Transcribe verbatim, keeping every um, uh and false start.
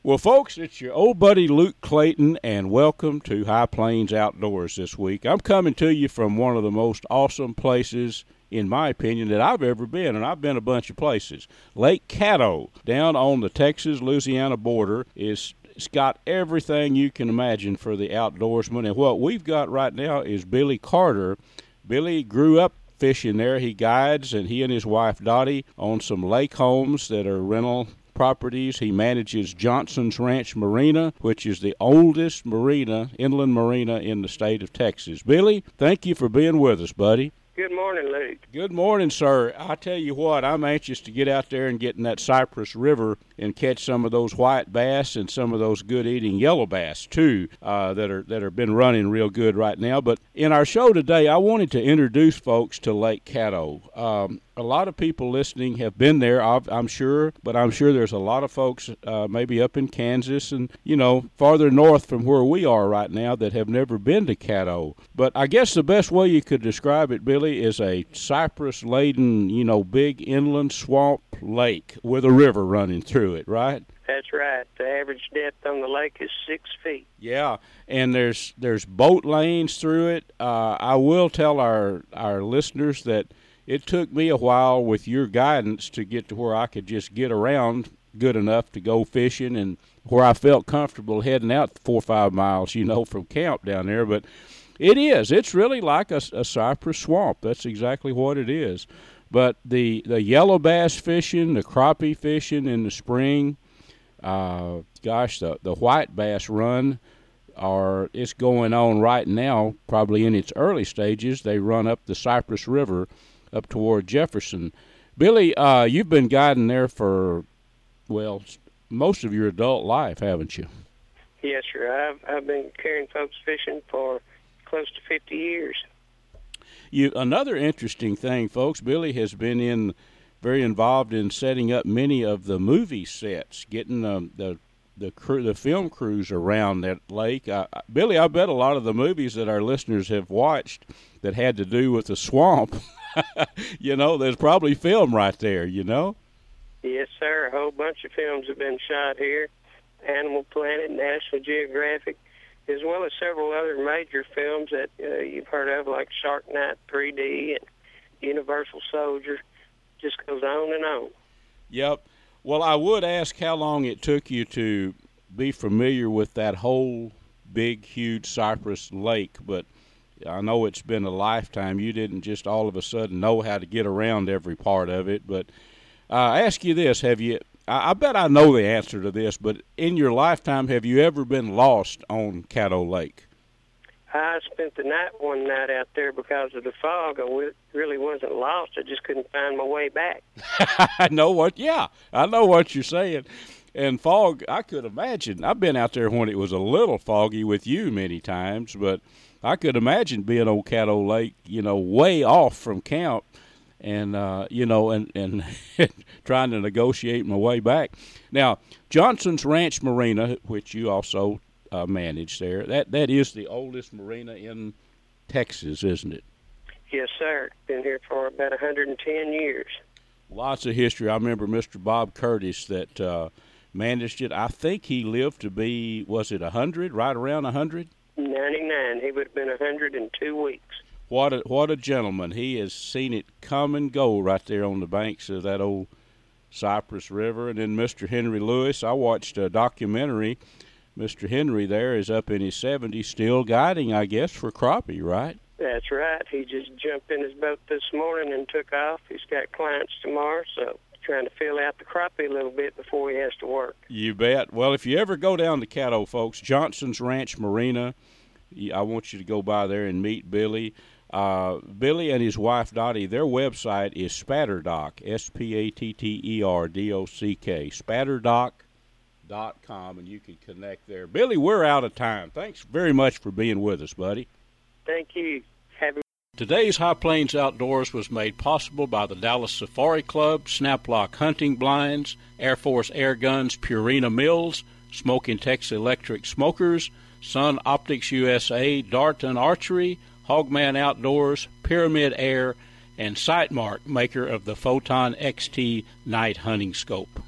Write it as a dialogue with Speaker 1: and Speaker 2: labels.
Speaker 1: Well, folks, it's your old buddy Luke Clayton, and welcome to High Plains Outdoors this week. I'm coming to you from one of the most awesome places, in my opinion, that I've ever been, and I've been a bunch of places. Lake Caddo, down on the Texas-Louisiana border, is it's got everything you can imagine for the outdoorsman, and what we've got right now is Billy Carter. Billy grew up fishing there. He guides, and he and his wife Dottie own some lake homes that are rental properties. He manages Johnson's Ranch Marina, which is the oldest marina, inland marina in the state of Texas. Billy, thank you for being with us, buddy.
Speaker 2: Good morning, Luke.
Speaker 1: Good morning, sir. I tell you what, I'm anxious to get out there and get in that Cypress River and catch some of those white bass and some of those good-eating yellow bass, too, uh, that are that have been running real good right now. But in our show today, I wanted to introduce folks to Lake Caddo. Um, a lot of people listening have been there, I'm sure, but I'm sure there's a lot of folks uh, maybe up in Kansas and, you know, farther north from where we are right now that have never been to Caddo. But I guess the best way you could describe it, Billy, is a cypress-laden, you know, big inland swamp lake with a river running through it, right?
Speaker 2: That's right. The average depth on the lake is six feet.
Speaker 1: Yeah, and there's there's boat lanes through it. Uh, I will tell our, our listeners that it took me a while with your guidance to get to where I could just get around good enough to go fishing and where I felt comfortable heading out four or five miles, you know, from camp down there. But it is. It's really like a, a cypress swamp. That's exactly what it is. But the, the yellow bass fishing, the crappie fishing in the spring, uh, gosh, the, the white bass run, are it's going on right now, probably in its early stages. They run up the Cypress River up toward Jefferson. Billy, uh, you've been guiding there for, well, most of your adult life, haven't you?
Speaker 2: Yes, sir. I've, I've been carrying folks fishing for close to fifty years.
Speaker 1: You, another interesting thing, folks, Billy has been in very involved in setting up many of the movie sets, getting um, the the crew, the film crews around that lake. Uh, Billy, I bet a lot of the movies that our listeners have watched that had to do with the swamp, you know, there's probably film right there, you know?
Speaker 2: Yes, sir. A whole bunch of films have been shot here. Animal Planet, National Geographic, as well as several other major films that uh, you've heard of, like Shark Night three D and Universal Soldier. Just goes on and on.
Speaker 1: Yep. Well, I would ask how long it took you to be familiar with that whole big, huge Cypress Lake, but I know it's been a lifetime. You didn't just all of a sudden know how to get around every part of it. But uh, I ask you this, have you, I, I bet I know the answer to this, but in your lifetime, have you ever been lost on Caddo Lake?
Speaker 2: I spent the night one night out there because of the fog. I really wasn't lost. I just couldn't find my way back.
Speaker 1: I know what, yeah, I know what you're saying. And fog, I could imagine. I've been out there when it was a little foggy with you many times, but I could imagine being on Caddo Lake, you know, way off from camp and, uh, you know, and, and trying to negotiate my way back. Now, Johnson's Ranch Marina, which you also Uh, managed there. That that is the oldest marina in Texas, isn't it?
Speaker 2: Yes, sir. Been here for about one hundred ten years.
Speaker 1: Lots of history. I remember Mister Bob Curtis that uh, managed it. I think he lived to be, was it one hundred, right around one hundred?
Speaker 2: ninety-nine. He would have been one hundred in two weeks.
Speaker 1: What a, what a gentleman. He has seen it come and go right there on the banks of that old Cypress River. And then Mister Henry Lewis, I watched a documentary. Mister Henry there is up in his seventies, still guiding, I guess, for crappie, right?
Speaker 2: That's right. He just jumped in his boat this morning and took off. He's got clients tomorrow, so trying to fill out the crappie a little bit before he has to work.
Speaker 1: You bet. Well, if you ever go down to Caddo, folks, Johnson's Ranch Marina, I want you to go by there and meet Billy. Uh, Billy and his wife, Dottie, their website is Spatterdock, S P A T T E R D O C K, Spatterdock dot com, and you can connect there. Billy, we're out of time. Thanks very much for being with us, buddy.
Speaker 2: Thank you. Have a-
Speaker 1: Today's High Plains Outdoors was made possible by the Dallas Safari Club, Snaplock Hunting Blinds, Air Force Air Guns Purina Mills, Smoking Texas Electric Smokers, Sun Optics U S A, Darton Archery, Hogman Outdoors, Pyramid Air, and Sightmark, maker of the Photon X T Night Hunting Scope.